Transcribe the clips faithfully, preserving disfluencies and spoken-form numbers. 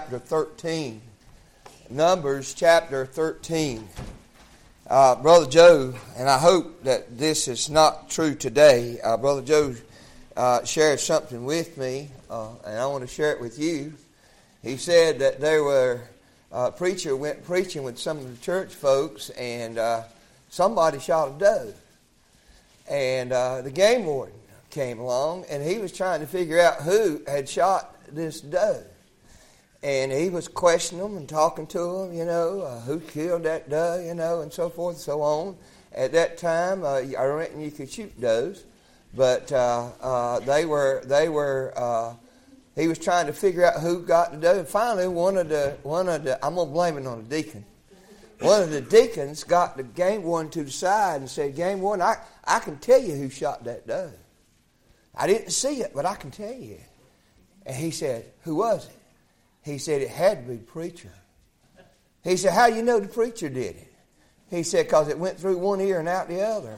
chapter thirteen. Numbers chapter thirteen. Uh, Brother Joe, and I hope that this is not true today, uh, Brother Joe uh, shared something with me, uh, and I want to share it with you. He said that there were a preacher went preaching with some of the church folks, and uh, somebody shot a doe. And uh, the game warden came along, and he was trying to figure out who had shot this doe. And he was questioning them and talking to them, you know, uh, who killed that doe, you know, and so forth and so on. At that time, uh, I reckon you could shoot does, but uh, uh, they were, they were. Uh, he was trying to figure out who got the doe. And finally, one of the, one of the, I'm gonna blame it on the deacon. One of the deacons got the game warden to the side and said, "Game warden, I, I can tell you who shot that doe. I didn't see it, but I can tell you." And he said, "Who was it?" He said, "It had to be the preacher." He said, "How do you know the preacher did it?" He said, "Because it went through one ear and out the other."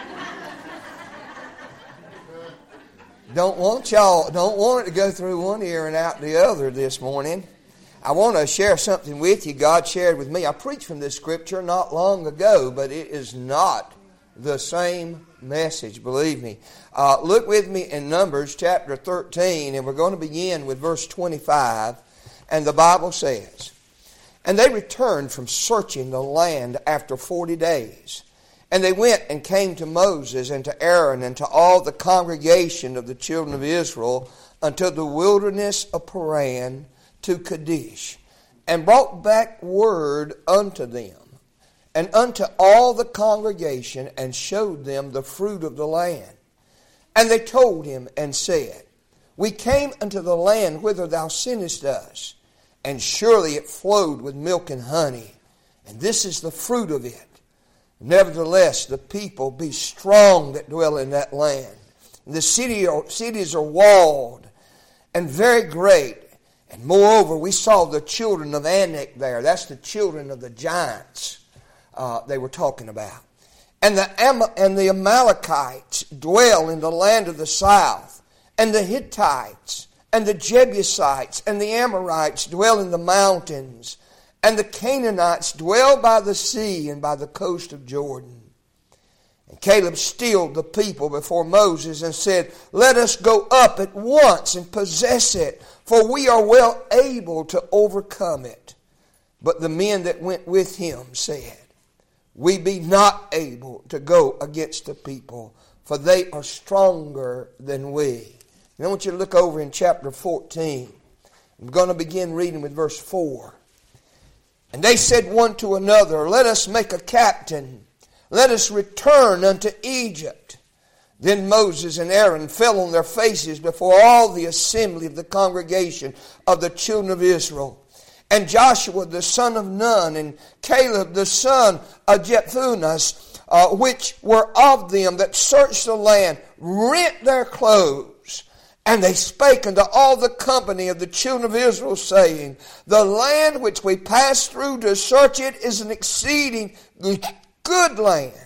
Don't want y'all, don't want it to go through one ear and out the other this morning. I want to share something with you God shared with me. I preached from this scripture not long ago, but it is not the same message, believe me. Uh, look with me in Numbers chapter thirteen, and we're going to begin with verse twenty-five. And the Bible says, "And they returned from searching the land after forty days. And they went and came to Moses and to Aaron and to all the congregation of the children of Israel unto the wilderness of Paran to Kadesh, and brought back word unto them, and unto all the congregation, and showed them the fruit of the land. And they told him and said, We came unto the land whither thou sentest us, and surely it flowed with milk and honey, and this is the fruit of it. Nevertheless, the people be strong that dwell in that land. And the city are, cities are walled and very great. And moreover, we saw the children of Anak there. That's the children of the giants uh, they were talking about. And the, Am- and the Amalekites dwell in the land of the south. And the Hittites and the Jebusites and the Amorites dwell in the mountains. And the Canaanites dwell by the sea and by the coast of Jordan. And Caleb stilled the people before Moses and said, Let us go up at once and possess it, for we are well able to overcome it. But the men that went with him said, We be not able to go against the people, for they are stronger than we. And I want you to look over in chapter fourteen. I'm going to begin reading with verse four. And they said one to another, Let us make a captain. Let us return unto Egypt. Then Moses and Aaron fell on their faces before all the assembly of the congregation of the children of Israel. And Joshua the son of Nun and Caleb the son of Jephunneh, uh, which were of them that searched the land, rent their clothes. And they spake unto all the company of the children of Israel, saying, The land which we passed through to search it is an exceeding good land.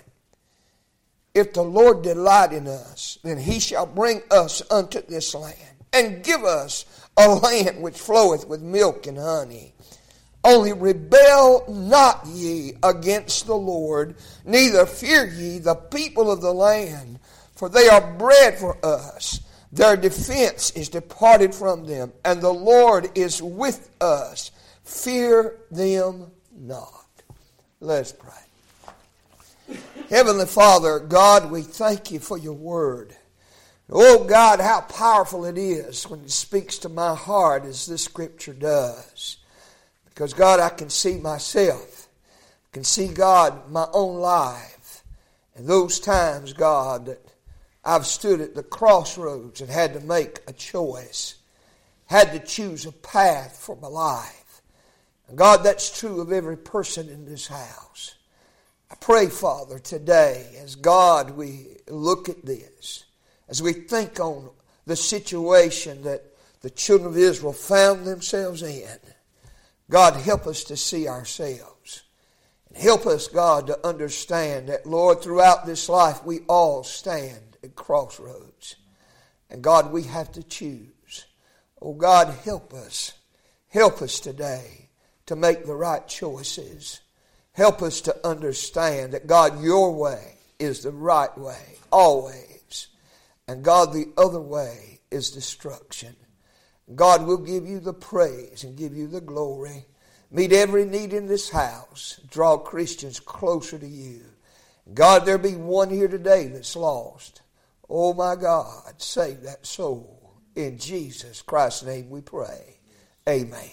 If the Lord delight in us, then he shall bring us unto this land, and give us a land which floweth with milk and honey. Only rebel not ye against the Lord, neither fear ye the people of the land, for they are bread for us. Their defense is departed from them, and the Lord is with us. Fear them not." Let's pray. Heavenly Father, God, we thank you for your word. Oh God, how powerful it is when it speaks to my heart as this scripture does. Because God, I can see myself. I can see, God, my own life. And those times, God, that I've stood at the crossroads and had to make a choice. Had to choose a path for my life. And God, that's true of every person in this house. I pray, Father, today, as God, we look at this, as we think on the situation that the children of Israel found themselves in, God, help us to see ourselves. And help us, God, to understand that, Lord, throughout this life, we all stand at crossroads. And God, we have to choose. Oh God, help us. Help us today to make the right choices. Help us to understand that, God, your way is the right way, always. And God, the other way is destruction. God will give you the praise and give you the glory. Meet every need in this house. Draw Christians closer to you. God, there be one here today that's lost. Oh my God, save that soul. In Jesus Christ's name we pray. Amen.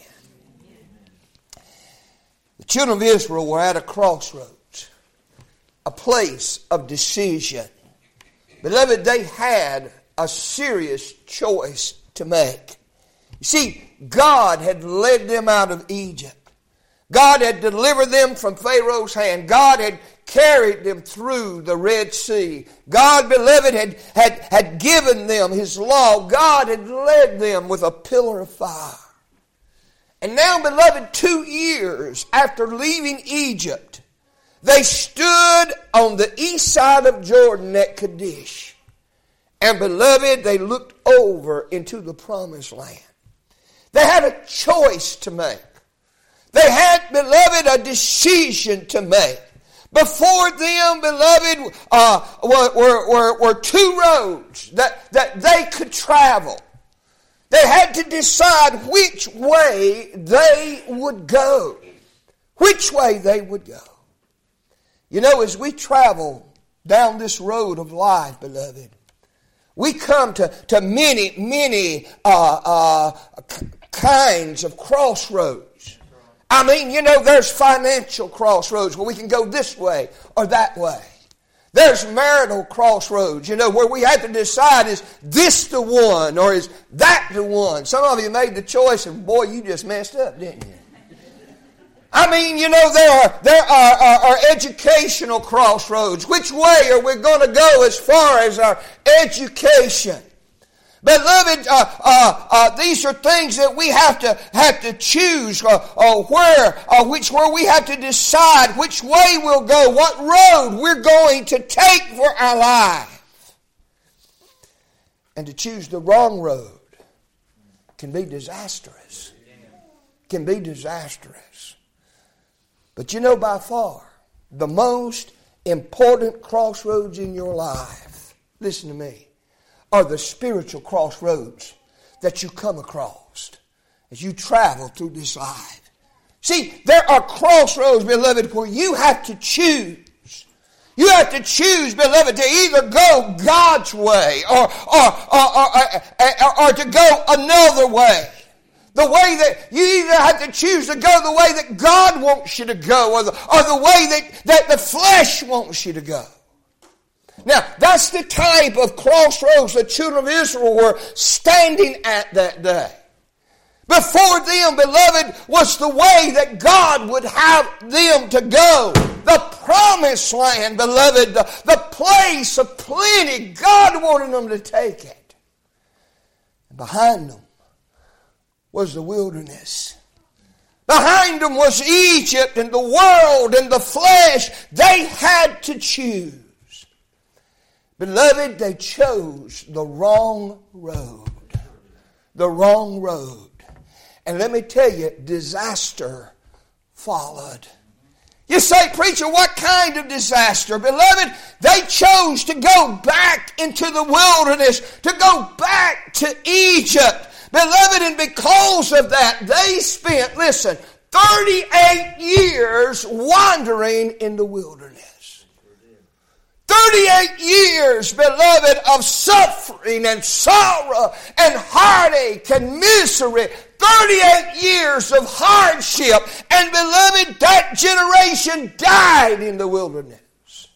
The children of Israel were at a crossroads, a place of decision. Beloved, they had a serious choice to make. You see, God had led them out of Egypt. God had delivered them from Pharaoh's hand. God had carried them through the Red Sea. God, beloved, had, had, had given them His law. God had led them with a pillar of fire. And now, beloved, two years after leaving Egypt, they stood on the east side of Jordan at Kadesh. And, beloved, they looked over into the promised land. They had a choice to make. They had, beloved, a decision to make. Before them, beloved, uh, were, were, were, were two roads that, that they could travel. They had to decide which way they would go. Which way they would go. You know, as we travel down this road of life, beloved, we come to, to many, many uh, uh, kinds of crossroads. I mean, you know, there's financial crossroads where we can go this way or that way. There's marital crossroads, you know, where we have to decide, is this the one or is that the one? Some of you made the choice and boy, you just messed up, didn't you? I mean, you know, there are, there are, are, are educational crossroads. Which way are we going to go as far as our education? Beloved, uh, uh, uh, these are things that we have to have to choose uh, uh, where, uh, which where we have to decide which way we'll go, what road we're going to take for our life. And to choose the wrong road can be disastrous. Can be disastrous. But you know, by far, the most important crossroads in your life, listen to me, are the spiritual crossroads that you come across as you travel through this life. See, there are crossroads, beloved, where you have to choose. You have to choose, beloved, to either go God's way or, or, or, or, or, or to go another way. The way that you either have to choose to go the way that God wants you to go or the, or the way that, that the flesh wants you to go. Now, that's the type of crossroads the children of Israel were standing at that day. Before them, beloved, was the way that God would have them to go. The promised land, beloved, the, the place of plenty. God wanted them to take it. And behind them was the wilderness. Behind them was Egypt and the world and the flesh. They had to choose. Beloved, they chose the wrong road. The wrong road. And let me tell you, disaster followed. You say, preacher, what kind of disaster? Beloved, they chose to go back into the wilderness, to go back to Egypt. Beloved, and because of that, they spent, listen, thirty-eight years wandering in the wilderness. thirty-eight years, beloved, of suffering and sorrow and heartache and misery. thirty-eight years of hardship. And beloved, that generation died in the wilderness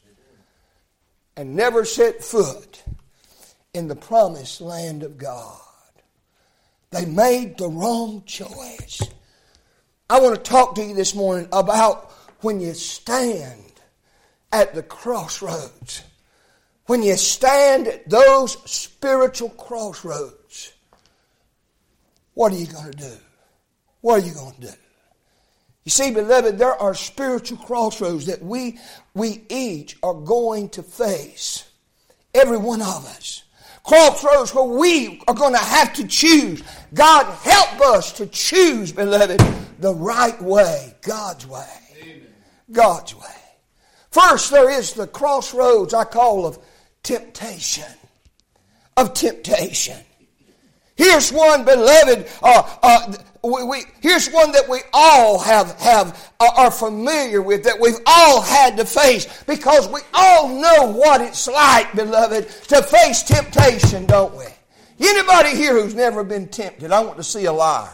and never set foot in the promised land of God. They made the wrong choice. I want to talk to you this morning about when you stand at the crossroads. When you stand at those spiritual crossroads, what are you going to do? What are you going to do? You see, beloved, there are spiritual crossroads that we, we each are going to face. Every one of us. Crossroads where we are going to have to choose. God, help us to choose, beloved, the right way, God's way. Amen. God's way. First, there is the crossroads I call of temptation. Of temptation. Here's one, beloved, uh, uh, we, we, here's one that we all have, have uh, are familiar with, that we've all had to face, because we all know what it's like, beloved, to face temptation, don't we? Anybody here who's never been tempted, I want to see a liar.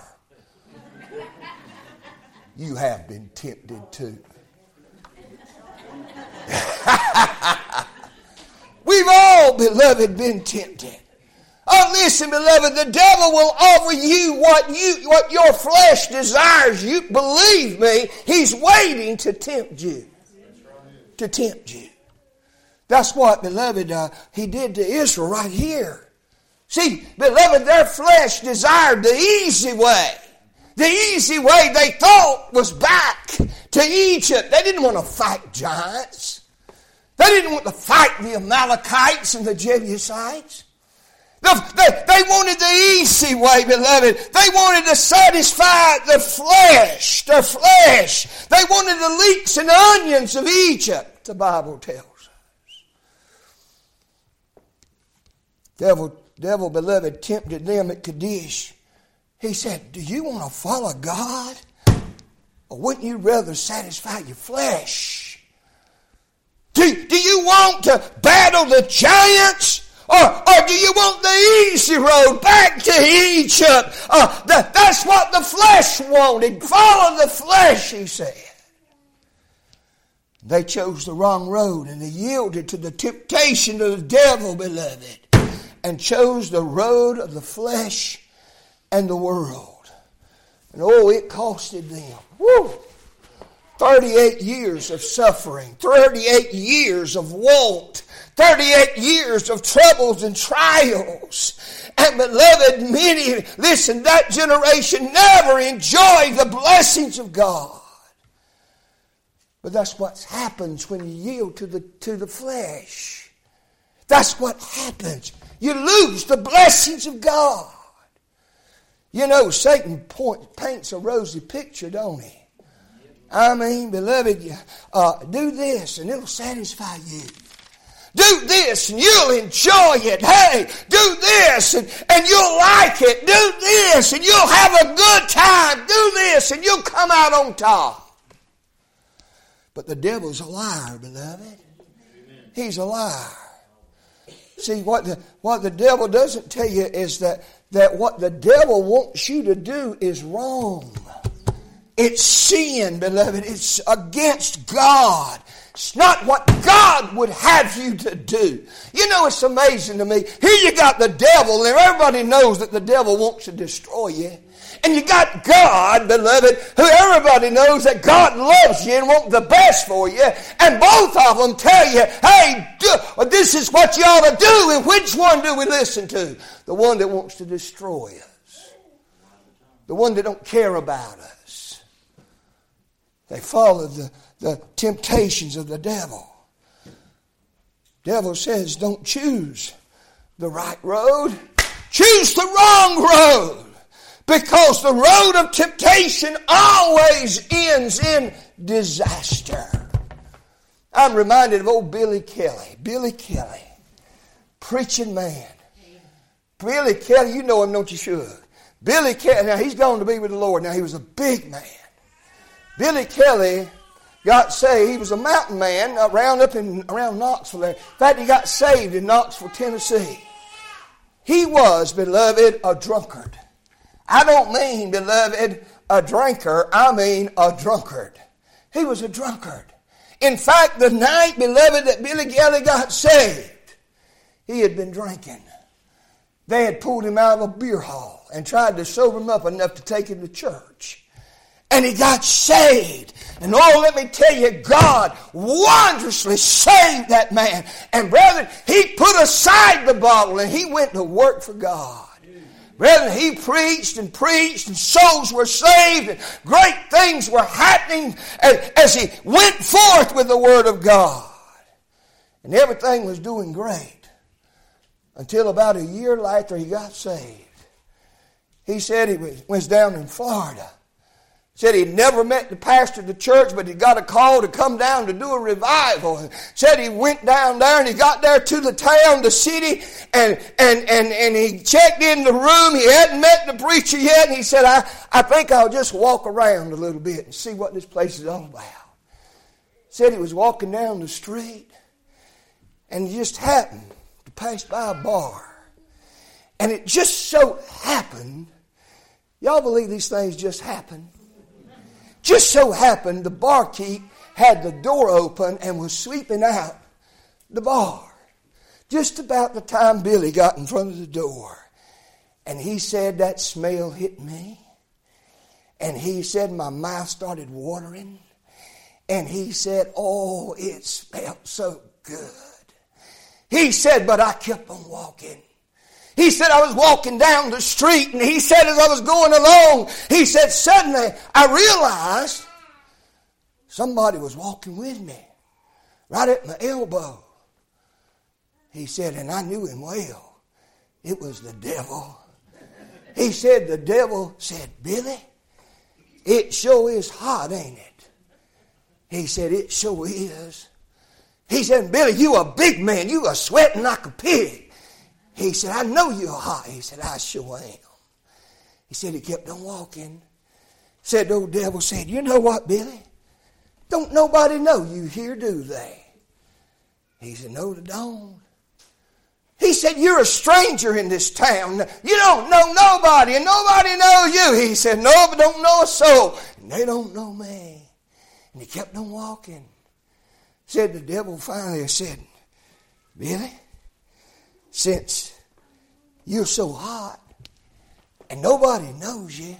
You have been tempted too. We've all, beloved, been tempted. Oh, listen, beloved, the devil will offer you what you what your flesh desires. You believe me, he's waiting to tempt you. To tempt you. That's what, beloved, uh, he did to Israel right here. See, beloved, their flesh desired the easy way. The easy way they thought was back to Egypt. They didn't want to fight giants. They didn't want to fight the Amalekites and the Jebusites. They, they wanted the easy way, beloved. They wanted to satisfy the flesh, their flesh. They wanted the leeks and onions of Egypt, the Bible tells us. Devil, devil, beloved, tempted them at Kadesh. He said, do you want to follow God? Or wouldn't you rather satisfy your flesh? Do, do you want to battle the giants? Or, or do you want the easy road back to Egypt? Uh, the, that's what the flesh wanted. Follow the flesh, he said. They chose the wrong road, and they yielded to the temptation of the devil, beloved, and chose the road of the flesh and the world. And oh, it costed them. Woo! thirty-eight years of suffering, thirty-eight years of want, thirty-eight years of troubles and trials. And beloved, many, listen, that generation never enjoyed the blessings of God. But that's what happens when you yield to the, to the flesh. That's what happens. You lose the blessings of God. You know, Satan point, paints a rosy picture, don't he? I mean, beloved, uh, do this and it'll satisfy you. Do this and you'll enjoy it. Hey, do this and, and you'll like it. Do this and you'll have a good time. Do this and you'll come out on top. But the devil's a liar, beloved. He's a liar. See, what the, what the devil doesn't tell you is that, that what the devil wants you to do is wrong. It's sin, beloved. It's against God. It's not what God would have you to do. You know, it's amazing to me. Here you got the devil, and everybody knows that the devil wants to destroy you. And you got God, beloved, who everybody knows that God loves you and wants the best for you. And both of them tell you, hey, do, this is what you ought to do. And which one do we listen to? The one that wants to destroy us. The one that don't care about us. They follow the, the temptations of the devil. Devil says, don't choose the right road. Choose the wrong road. Because the road of temptation always ends in disaster. I'm reminded of old Billy Kelly. Billy Kelly. Preaching man. Billy Kelly, you know him, don't you, sure? Billy Kelly, now he's gone to be with the Lord. Now he was a big man. Billy Kelly got saved. He was a mountain man around up in around Knoxville there. In fact, he got saved in Knoxville, Tennessee. He was, beloved, a drunkard. I don't mean, beloved, a drinker. I mean a drunkard. He was a drunkard. In fact, the night, beloved, that Billy Kelly got saved, he had been drinking. They had pulled him out of a beer hall and tried to sober him up enough to take him to church. And he got saved. And oh, let me tell you, God wondrously saved that man. And brethren, he put aside the bottle and he went to work for God. Brethren, he preached and preached and souls were saved and great things were happening as, as he went forth with the Word of God. And everything was doing great. until about a year later he got saved. He said he was, was down in Florida. Said he'd never met the pastor of the church, but he got a call to come down to do a revival. Said he went down there and he got there to the town, the city, and and and, and he checked in the room. He hadn't met the preacher yet, and he said, I, I think I'll just walk around a little bit and see what this place is all about. Said he was walking down the street, and he just happened to pass by a bar. And it just so happened, y'all believe these things just happen? Just so happened the barkeep had the door open and was sweeping out the bar. Just about the time Billy got in front of the door. And he said that smell hit me. And he said my mouth started watering. And he said, oh, it smelled so good. He said, but I kept on walking. He said, I was walking down the street, and he said, as I was going along, he said, suddenly I realized somebody was walking with me, right at my elbow. He said, and I knew him well. It was the devil. He said, the devil said, Billy, it sure is hot, ain't it? He said, it sure is. He said, Billy, you a big man. You are sweating like a pig. He said, I know you're hot. He said, I sure am. He said, he kept on walking. Said, the old devil said, you know what, Billy? Don't nobody know you here, do they? He said, no, they don't. He said, you're a stranger in this town. You don't know nobody, and nobody knows you. He said, no, but don't know a soul. And they don't know me. And he kept on walking. Said the devil finally said, Billy, since you're so hot and nobody knows you,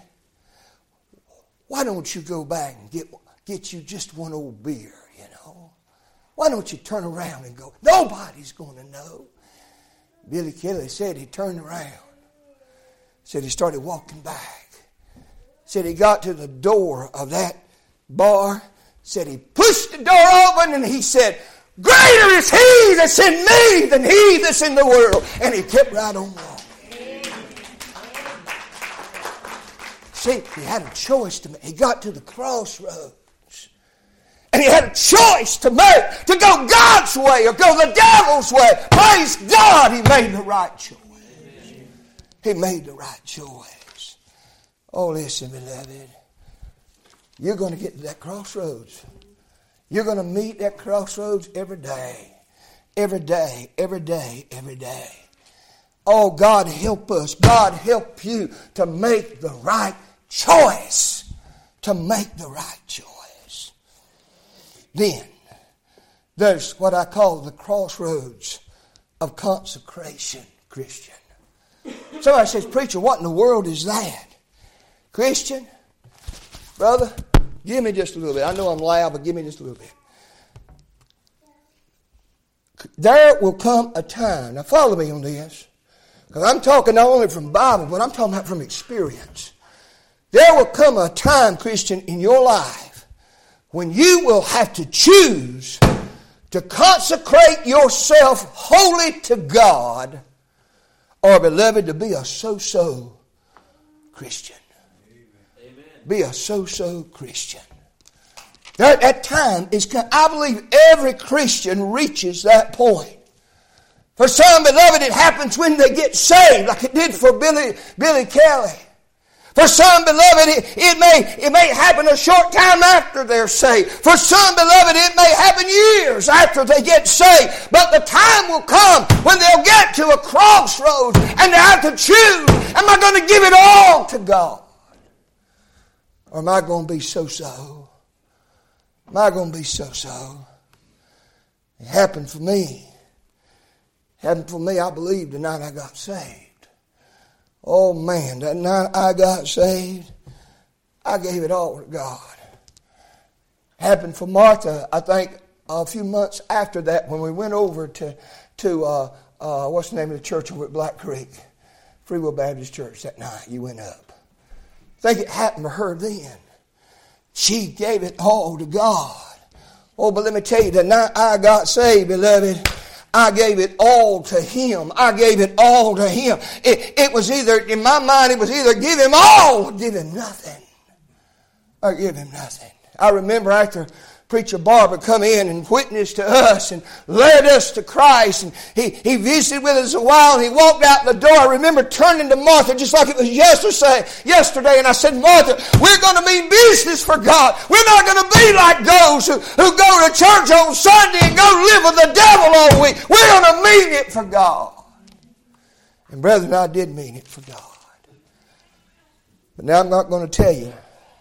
why don't you go back and get, get you just one old beer, you know? Why don't you turn around and go? Nobody's going to know. Billy Kelly said he turned around. Said he started walking back. Said he got to the door of that bar. Said he pushed the door open and he said, greater is he that's in me than he that's in the world. And he kept right on walking. See, he had a choice to make. He got to the crossroads. And he had a choice to make, to go God's way or go the devil's way. Praise God, he made the right choice. He made the right choice. Oh, listen, beloved. You're going to get to that crossroads. You're going to meet that crossroads every day. Every day, every day, every day. Oh, God help us. God help you to make the right choice. To make the right choice. Then, there's what I call the crossroads of consecration, Christian. Somebody says, preacher, what in the world is that? Christian, brother, give me just a little bit. I know I'm loud, but give me just a little bit. There will come a time. Now follow me on this. Because I'm talking not only from Bible, but I'm talking about from experience. There will come a time, Christian, in your life when you will have to choose to consecrate yourself wholly to God, or, beloved, to be a so-so Christian. Amen. Be a so-so Christian. That, that time is, I believe every Christian reaches that point. For some, beloved, it happens when they get saved, like it did for Billy, Billy Kelly. For some, beloved, it, it, may, it may happen a short time after they're saved. For some, beloved, it may happen years after they get saved. But the time will come when they'll get to a crossroads and they have to choose. Am I going to give it all to God? Or am I going to be so-so? Am I going to be so-so? It happened for me. It happened for me, I believe, the night I got saved. Oh man, that night I got saved, I gave it all to God. Happened for Martha, I think, a few months after that when we went over to, to uh, uh, what's the name of the church over at Black Creek? Free Will Baptist Church that night you went up. I think it happened to her then. She gave it all to God. Oh, but let me tell you, the night I got saved, beloved, I gave it all to Him. I gave it all to Him. It, it was either, in my mind, it was either give Him all or give Him nothing. Or give Him nothing. I remember after Preacher Barber come in and witnessed to us and led us to Christ. And he, he visited with us a while and he walked out the door. I remember turning to Martha just like it was yesterday, yesterday and I said, Martha, we're going to mean business for God. We're not going to be like those who, who go to church on Sunday and go live with the devil all week. We're going to mean it for God. And brethren, I did mean it for God. But now I'm not going to tell you.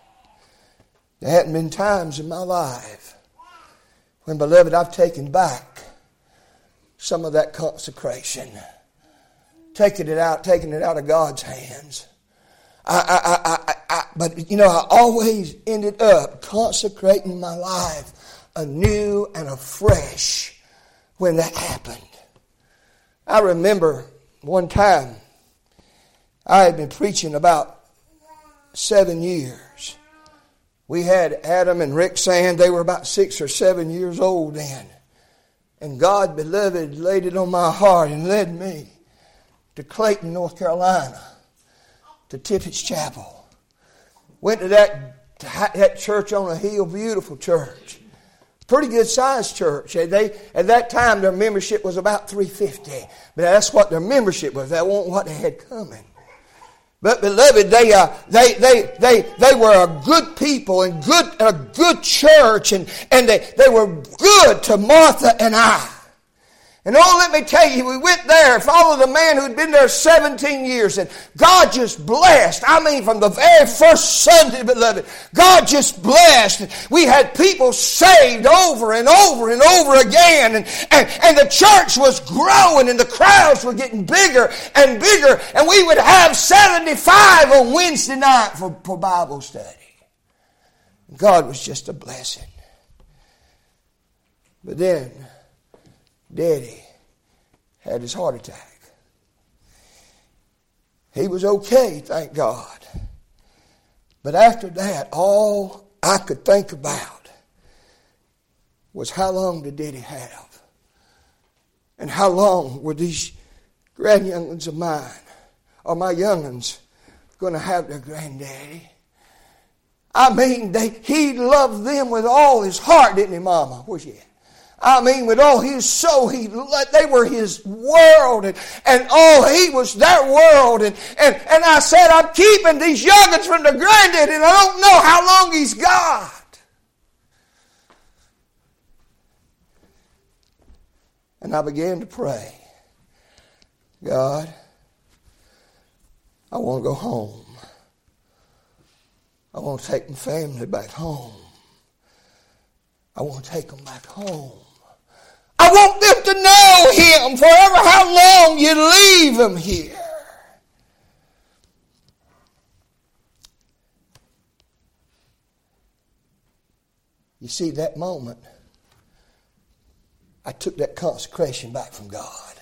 There hadn't been times in my life when, beloved, I've taken back some of that consecration. Taking it out, taking it out of God's hands. I, I, I, I, I, but, you know, I always ended up consecrating my life anew and afresh when that happened. I remember one time I had been preaching about seven years. We had Adam and Rick Sand. They were about six or seven years old then. And God, beloved, laid it on my heart and led me to Clayton, North Carolina, to Tippett's Chapel. Went to that, to that church on a hill, beautiful church. Pretty good sized church. They, at that time, their membership was about three hundred fifty. But that's what their membership was. That wasn't what they had coming. But beloved, they uh, they they they they were a good people and good a good church, and and they they were good to Martha and I. And oh, let me tell you, we went there, followed a man who had been there seventeen years, and God just blessed. I mean, from the very first Sunday, beloved, God just blessed. We had people saved over and over and over again, and, and, and the church was growing, and the crowds were getting bigger and bigger, and we would have seventy-five on Wednesday night for, for Bible study. God was just a blessing. But then, Daddy had his heart attack. He was okay, thank God. But after that, all I could think about was how long did Daddy have? And how long were these grandyoungins of mine, or my youngins, going to have their granddaddy? I mean, they, he loved them with all his heart, didn't he, Mama? Where's she at? I mean, with all his soul, he they were his world, and, and oh, he was their world. And, and, and I said, I'm keeping these youngins from the granddad, and I don't know how long he's got. And I began to pray, God, I want to go home. I want to take my family back home. I want to take them back home. I want them to know Him forever, how long you leave them here. You see, that moment, I took that consecration back from God.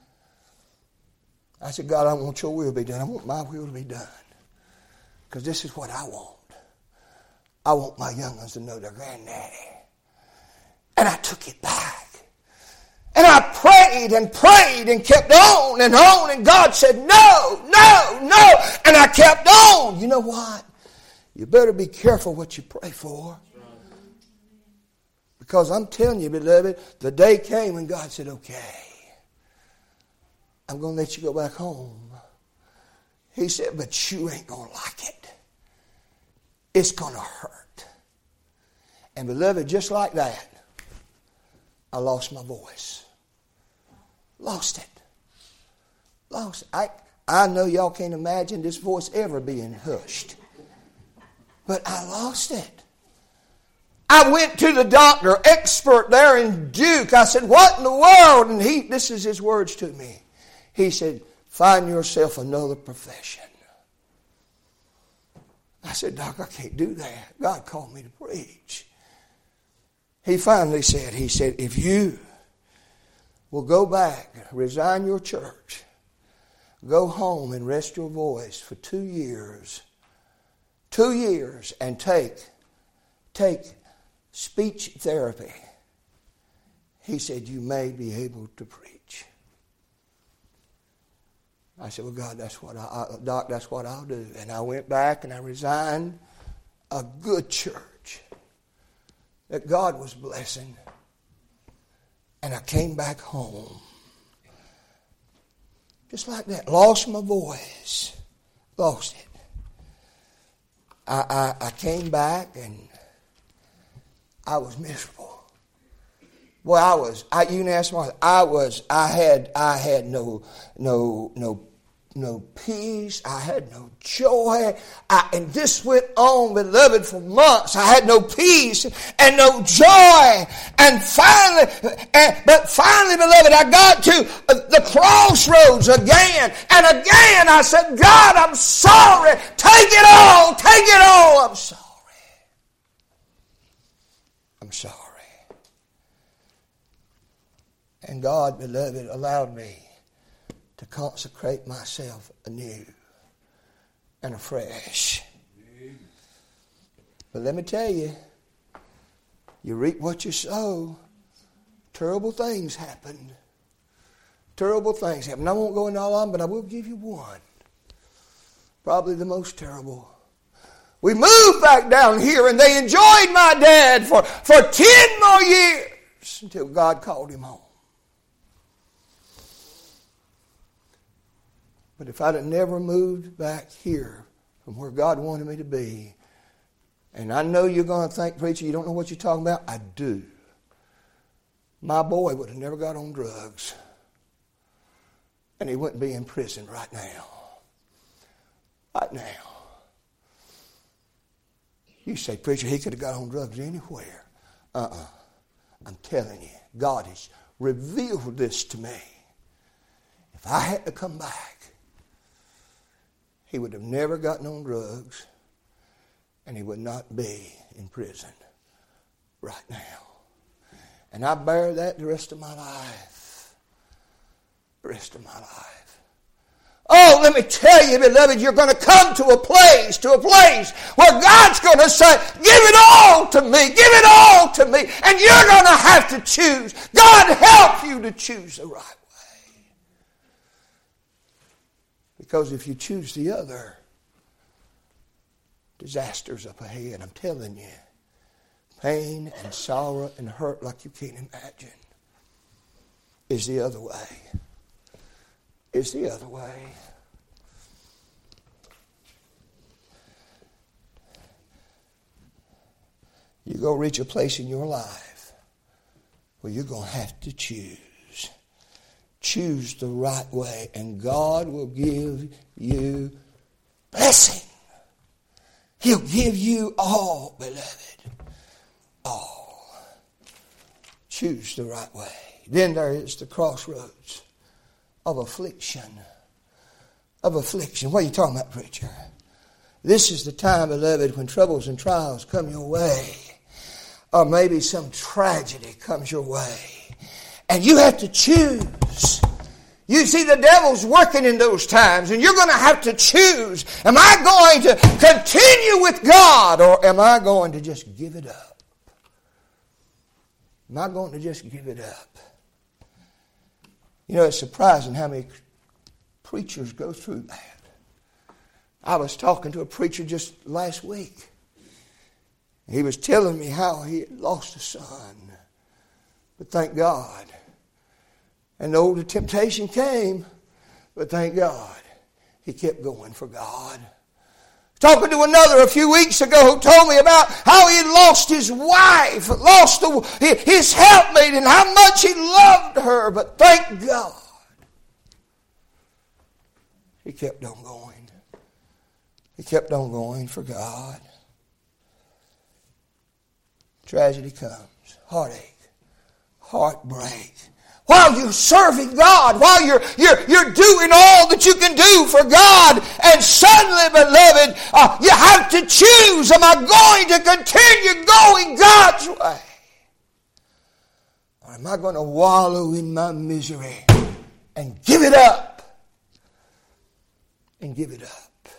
I said, God, I want your will to be done. I want my will to be done. Because this is what I want. I want my young ones to know their granddaddy. And I took it back. And I prayed and prayed and kept on and on. And God said, no, no, no. And I kept on. You know what? You better be careful what you pray for. Because I'm telling you, beloved, the day came when God said, okay, I'm going to let you go back home. He said, but you ain't going to like it. It's going to hurt. And beloved, just like that, I lost my voice. Lost it. Lost it. I, I know y'all can't imagine this voice ever being hushed. But I lost it. I went to the doctor, expert there in Duke. I said, what in the world? And he, this is his words to me. He said, find yourself another profession. I said, Doc, I can't do that. God called me to preach. He finally said, he said, if you will go back, resign your church, go home and rest your voice for two years, two years, and take, take speech therapy, He said, you may be able to preach. I said, well, God, that's what I, I, Doc, that's what I'll do. And I went back and I resigned a good church that God was blessing. And I came back home. Just like that. Lost my voice. Lost it. I, I, I came back and I was miserable. Boy, I was, I, you can ask Martha, I was, I had, I had no, no, no, no peace. I had no joy. I, and this went on, beloved, for months. I had no peace and no joy. And finally, and, but finally, beloved, I got to the crossroads again. And again, I said, God, I'm sorry. Take it all. Take it all. I'm sorry. I'm sorry. And God, beloved, allowed me to consecrate myself anew and afresh. But let me tell you, you reap what you sow. Terrible things happen. Terrible things happen. I won't go into all of them, but I will give you one. Probably the most terrible. We moved back down here and they enjoyed my dad for, for ten more years until God called him home. But if I'd have never moved back here from where God wanted me to be, and I know you're going to think, preacher, you don't know what you're talking about. I do. My boy would have never got on drugs. And he wouldn't be in prison right now. Right now. You say, preacher, he could have got on drugs anywhere. Uh-uh. I'm telling you, God has revealed this to me. If I had to come back, he would have never gotten on drugs, and he would not be in prison right now. And I bear that the rest of my life. The rest of my life. Oh, let me tell you, beloved, you're going to come to a place, to a place where God's going to say, give it all to me, give it all to me, and you're going to have to choose. God help you to choose the right way. Because if you choose the other, disaster's up ahead. I'm telling you. Pain and sorrow and hurt like you can't imagine is the other way. Is the other way. You're going to reach a place in your life where you're going to have to choose. Choose the right way, and God will give you blessing. He'll give you all, beloved. All. Choose the right way. Then there is the crossroads of affliction. Of affliction. What are you talking about, preacher? This is the time, beloved, when troubles and trials come your way. Or maybe some tragedy comes your way. And you have to choose. You see, the devil's working in those times, and you're going to have to choose. Am I going to continue with God, or am I going to just give it up? Am I going to just give it up? You know, it's surprising how many preachers go through that. I was talking to a preacher just last week. He was telling me how he had lost a son. But thank God. And though the temptation came, but thank God, he kept going for God. Talking to another a few weeks ago who told me about how he had lost his wife, lost the, his helpmate, and how much he loved her. But thank God, he kept on going. He kept on going for God. Tragedy comes, heartache, heartbreak. While you're serving God, while you're, you're, you're doing all that you can do for God, and suddenly, beloved, uh, you have to choose, am I going to continue going God's way? Or am I going to wallow in my misery and give it up? And give it up.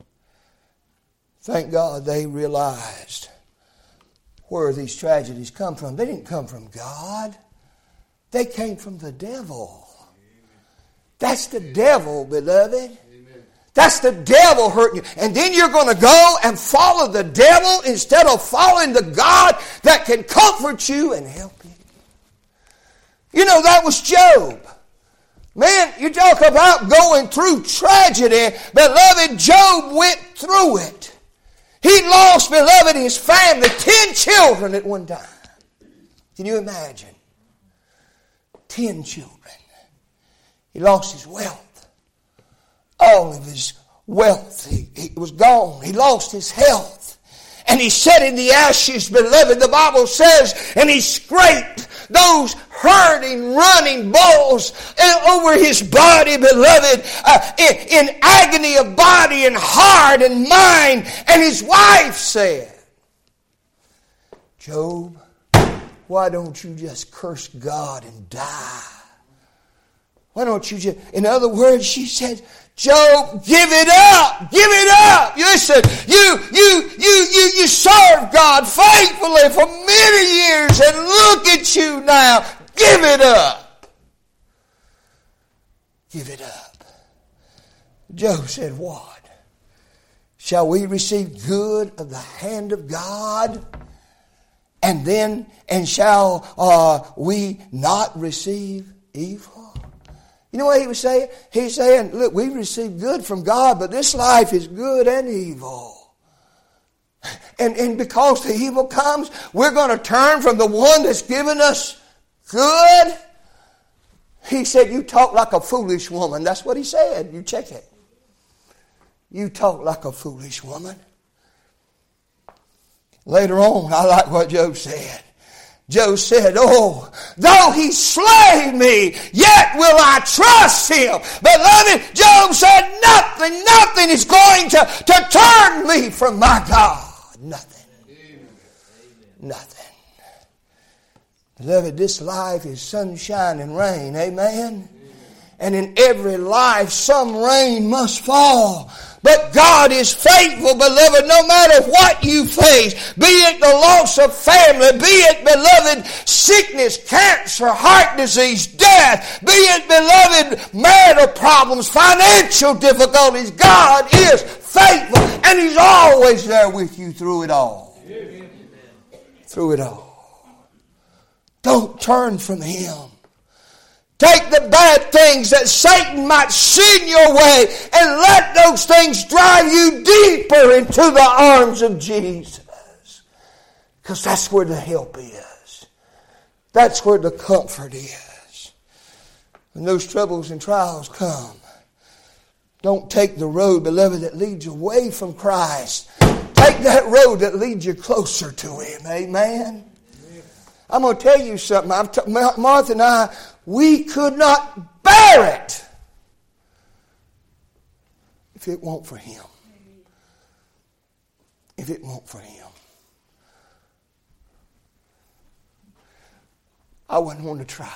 Thank God they realized where these tragedies come from. They didn't come from God. They came from the devil. That's the devil, beloved. That's the devil hurting you. And then you're going to go and follow the devil instead of following the God that can comfort you and help you. You know, that was Job. Man, you talk about going through tragedy. Beloved, Job went through it. He lost, beloved, his family, ten children at one time. Can you imagine? Ten children. He lost his wealth. All of his wealth, he, he was gone. He lost his health. And he sat in the ashes, beloved, the Bible says, and he scraped those hurting, running balls over his body, beloved, uh, in, in agony of body and heart and mind. And his wife said, Job, why don't you just curse God and die? Why don't you just, in other words, she said, Job, give it up. Give it up. Listen, you, you, you, you, you served God faithfully for many years, and look at you now. Give it up. Give it up. Job said, what? Shall we receive good of the hand of God? And then, and shall uh, we not receive evil? You know what he was saying? He's saying, look, we receive good from God, but this life is good and evil. And, and because the evil comes, we're going to turn from the one that's given us good. He said, you talk like a foolish woman. That's what he said. You check it. You talk like a foolish woman. Later on, I like what Job said. Job said, oh, though he slay me, yet will I trust him. Beloved, Job said, nothing, nothing is going to, to turn me from my God. Nothing. Amen. Nothing. Beloved, this life is sunshine and rain. Amen? Amen. And in every life, some rain must fall. But God is faithful, beloved, no matter what you face. Be it the loss of family, be it, beloved, sickness, cancer, heart disease, death. Be it, beloved, marital problems, financial difficulties. God is faithful, and He's always there with you through it all. Amen. Through it all. Don't turn from Him. Take the bad things that Satan might send your way and let those things drive you deeper into the arms of Jesus. Because that's where the help is. That's where the comfort is. When those troubles and trials come, don't take the road, beloved, that leads away from Christ. Take that road that leads you closer to Him. Amen? I'm going to tell you something. I've t- Martha and I, we could not bear it if it weren't for Him. If it weren't for Him. I wouldn't want to try.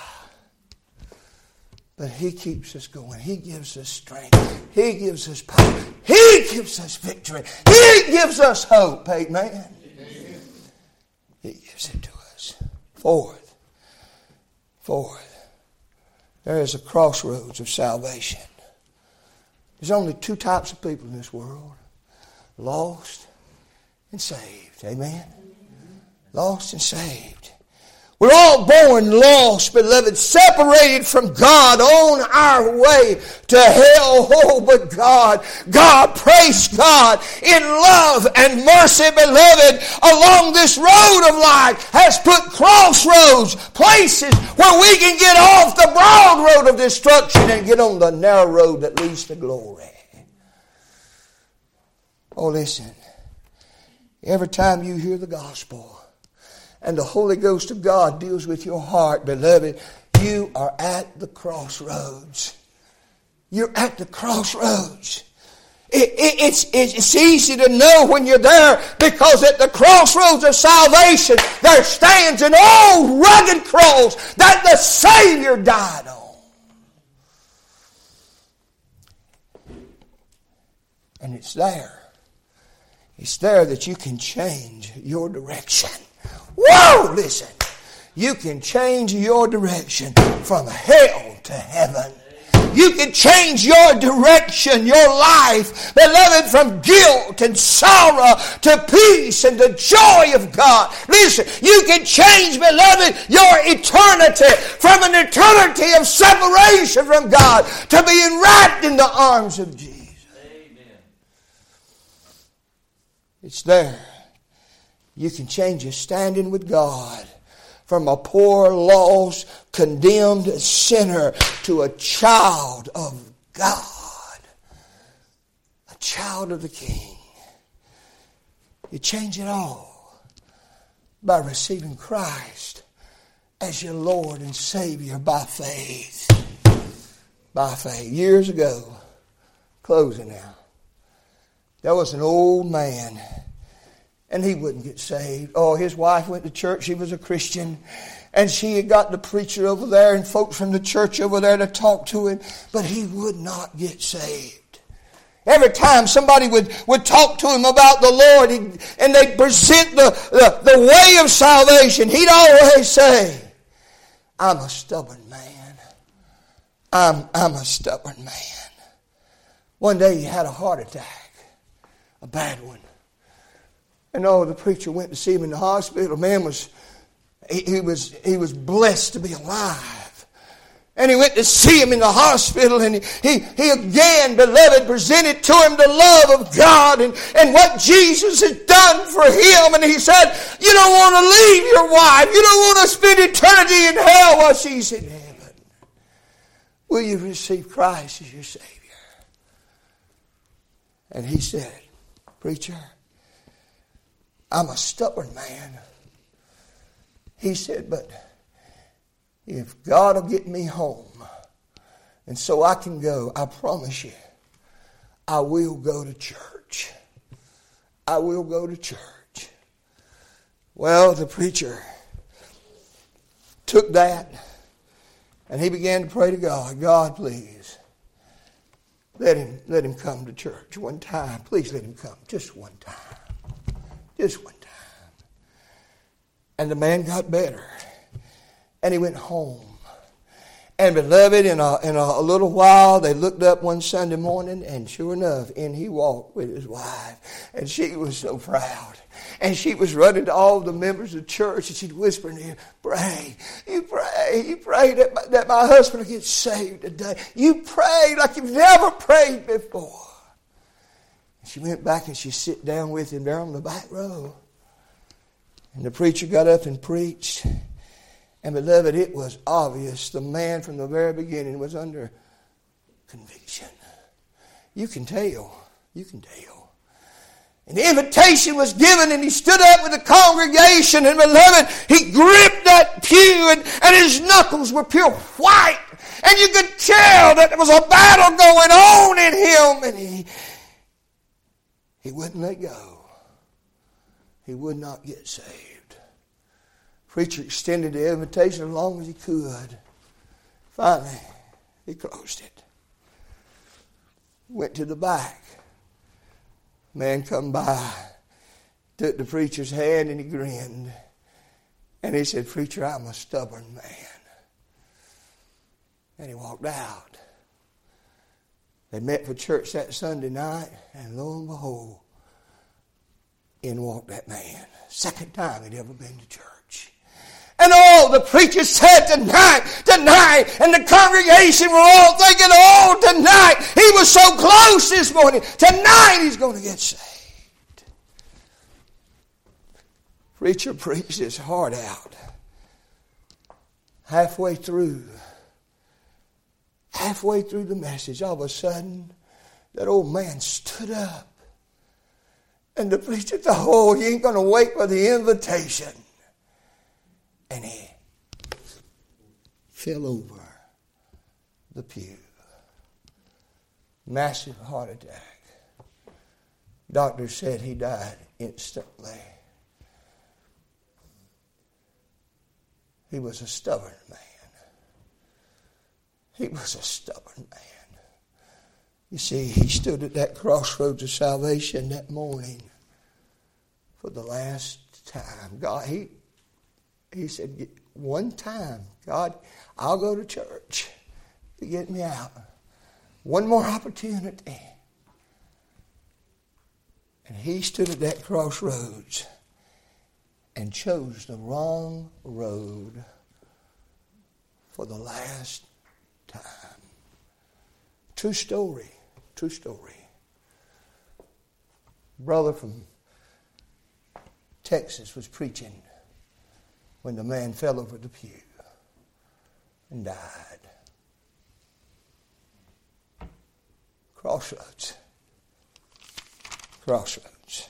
But He keeps us going. He gives us strength. He gives us power. He gives us victory. He gives us hope. Amen. Amen. He gives it to us. Fourth. Fourth. There is a crossroads of salvation. There's only two types of people in this world. Lost and saved. Amen? Lost and saved. We're all born lost, beloved, separated from God on our way to hell. Oh, but God, God, praise God, in love and mercy, beloved, along this road of life has put crossroads, places where we can get off the broad road of destruction and get on the narrow road that leads to glory. Oh, listen. Every time you hear the gospel, and the Holy Ghost of God deals with your heart, beloved, you are at the crossroads. You're at the crossroads. It, it, it's, it's easy to know when you're there because at the crossroads of salvation there stands an old rugged cross that the Savior died on. And it's there. It's there that you can change your direction. Whoa, listen. you can change your direction from hell to heaven. You can change your direction, your life, beloved, from guilt and sorrow to peace and the joy of God. Listen, you can change, beloved, your eternity from an eternity of separation from God to being wrapped in the arms of Jesus. Amen. It's there. You can change your standing with God from a poor, lost, condemned sinner to a child of God. A child of the King. You change it all by receiving Christ as your Lord and Savior by faith. By faith. Years ago, closing now, there was an old man, and he wouldn't get saved. Oh, his wife went to church. She was a Christian. And she had got the preacher over there and folks from the church over there to talk to him. But he would not get saved. Every time somebody would, would talk to him about the Lord and they'd present the, the, the way of salvation, he'd always say, I'm a stubborn man. I'm, I'm a stubborn man. One day he had a heart attack. A bad one. And oh, the preacher went to see him in the hospital. Man was, he, he was, he was blessed to be alive. And he went to see him in the hospital, and he, he, he again, beloved, presented to him the love of God and, and what Jesus has done for him. And he said, you don't want to leave your wife. You don't want to spend eternity in hell while she's in heaven. Will you receive Christ as your Savior? And he said, preacher, I'm a stubborn man. He said, but if God will get me home and so I can go, I promise you, I will go to church. I will go to church. Well, the preacher took that and he began to pray to God. God, please, let him, let him come to church one time. Please let him come just one time. Just one time. And the man got better. And he went home. And beloved, in a, in a little while, they looked up one Sunday morning, and sure enough, in he walked with his wife. And she was so proud. And she was running to all the members of the church, and she'd whisper in here, pray, you pray, you pray that my, that my husband will get saved today. You pray like you've never prayed before. She went back and she sat down with him there on the back row. And the preacher got up and preached. And beloved, it was obvious the man from the very beginning was under conviction. You can tell. You can tell. And the invitation was given, and he stood up with the congregation, and beloved, he gripped that pew, and, and his knuckles were pure white. And you could tell that there was a battle going on in him, and he He wouldn't let go. He would not get saved. Preacher extended the invitation as long as he could. Finally, he closed it. Went to the back. Man come by, took the preacher's hand, and he grinned. And he said, preacher, I'm a stubborn man. And he walked out. They met for church that Sunday night, and lo and behold, in walked that man. Second time he'd ever been to church. And all the preacher said tonight, tonight, and the congregation were all thinking, oh, tonight, he was so close this morning. Tonight he's going to get saved. Preacher preached his heart out. Halfway through, Halfway through the message, all of a sudden, that old man stood up. And the preacher thought, oh, he ain't going to wait for the invitation. And he fell over the pew. Massive heart attack. Doctor said he died instantly. He was a stubborn man. He was a stubborn man. You see, he stood at that crossroads of salvation that morning for the last time. God, he, he said, one time. God, I'll go to church to get me out. One more opportunity. And he stood at that crossroads and chose the wrong road for the last time. True story. True story. Brother from Texas was preaching when the man fell over the pew and died. Crossroads. Crossroads.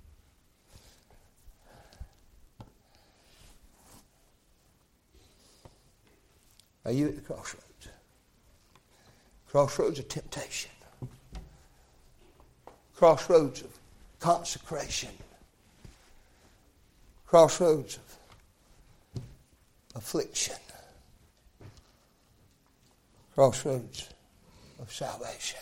Are you at the crossroads? Crossroads of temptation. Crossroads of consecration. Crossroads of affliction. Crossroads of salvation.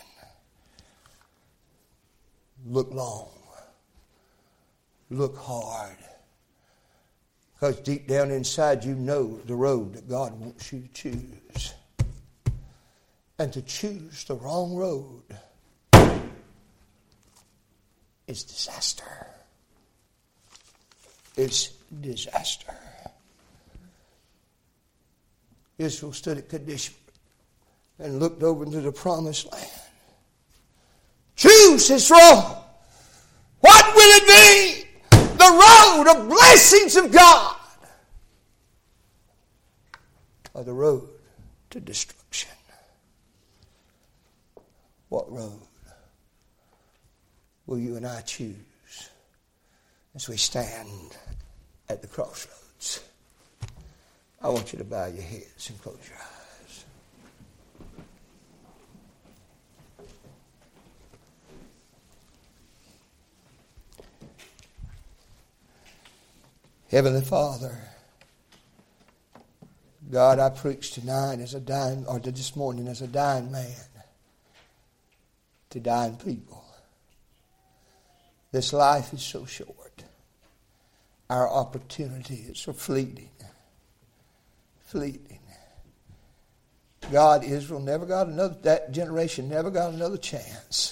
Look long. Look hard. Because deep down inside you know the road that God wants you to choose. And to choose the wrong road is disaster. It's disaster. Israel stood at Kadesh and looked over into the promised land. Choose this road. What will it be? The road of blessings of God, or the road to destruction? What road will you and I choose as we stand at the crossroads? I want you to bow your heads and close your eyes. Heavenly Father, God, I preach tonight as a dying, or this morning as a dying man to dying people. This life is so short. Our opportunity is so fleeting. Fleeting. God, Israel never got another, that generation never got another chance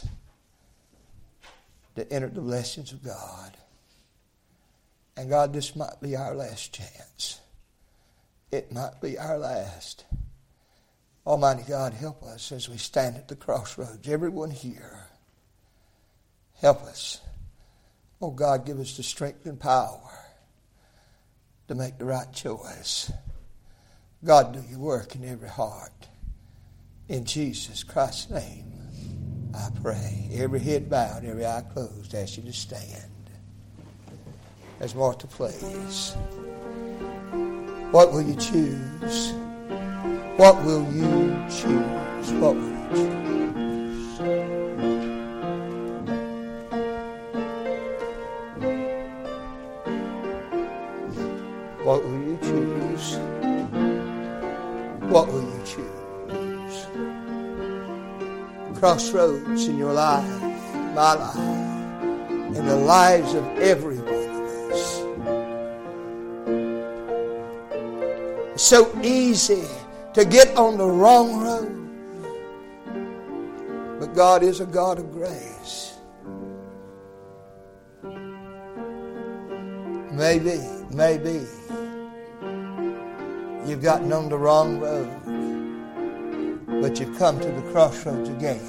to enter the blessings of God. And God, this might be our last chance. It might be our last. Almighty God, help us as we stand at the crossroads. Everyone here, help us. Oh God, give us the strength and power to make the right choice. God, do your work in every heart. In Jesus Christ's name, I pray. Every head bowed, every eye closed. I ask you to stand. As Martha plays. What will you choose? What will you choose? What will you choose? What will you choose? What will you choose? Crossroads in your life, my life, in the lives of everyone. It's so easy to get on the wrong road. But God is a God of grace. Maybe, maybe you've gotten on the wrong road, but you've come to the crossroads again.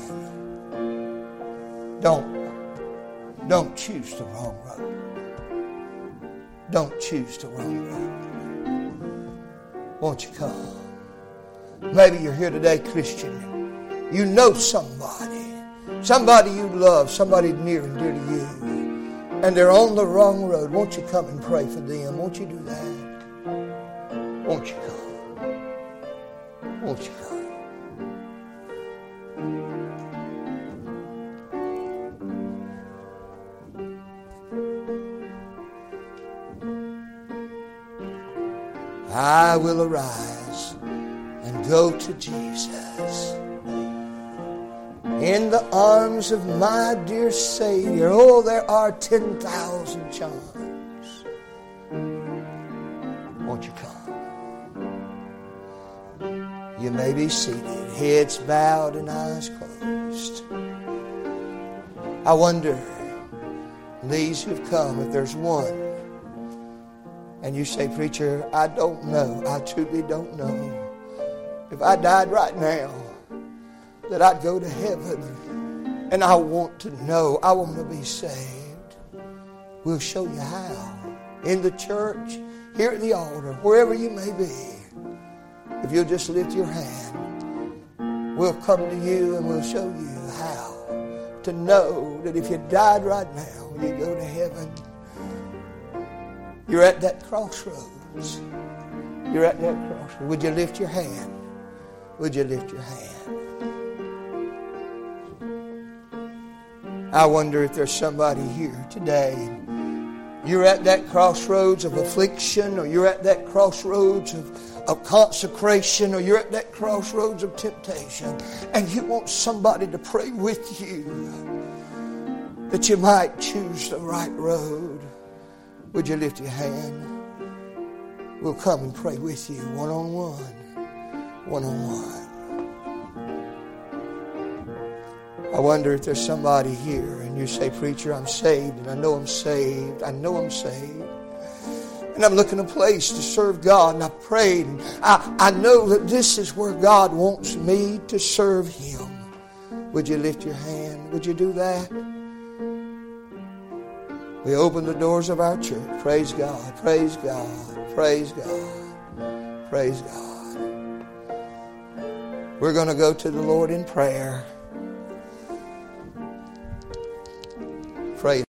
Don't, don't choose the wrong road. Don't choose the wrong road. Won't you come? Maybe you're here today, Christian. You know somebody. Somebody you love. Somebody near and dear to you. And they're on the wrong road. Won't you come and pray for them? Won't you do that? Won't you come? Won't you come? I will arise and go to Jesus in the arms of my dear Savior. Oh, there are ten thousand charms. Won't you come? You may be seated, heads bowed and eyes closed. I wonder, these who've come, if there's one, and you say, preacher, I don't know, I truly don't know. If I died right now, that I'd go to heaven, and I want to know, I want to be saved. We'll show you how. In the church, here at the altar, wherever you may be. If you'll just lift your hand, we'll come to you and we'll show you how to know that if you died right now, you go to heaven. You're at that crossroads. You're at that crossroads. Would you lift your hand? Would you lift your hand? I wonder if there's somebody here today. You're at that crossroads of affliction, or you're at that crossroads of, of consecration, or you're at that crossroads of temptation, and you want somebody to pray with you that you might choose the right road. Would you lift your hand? We'll come and pray with you one-on-one. One-on-one. I wonder if there's somebody here and you say, preacher, I'm saved, and I know I'm saved. I know I'm saved. And I'm looking a place to serve God, and I prayed, and I, I know that this is where God wants me to serve Him. Would you lift your hand? Would you do that? We open the doors of our church. Praise God. Praise God. Praise God. Praise God. We're going to go to the Lord in prayer. Praise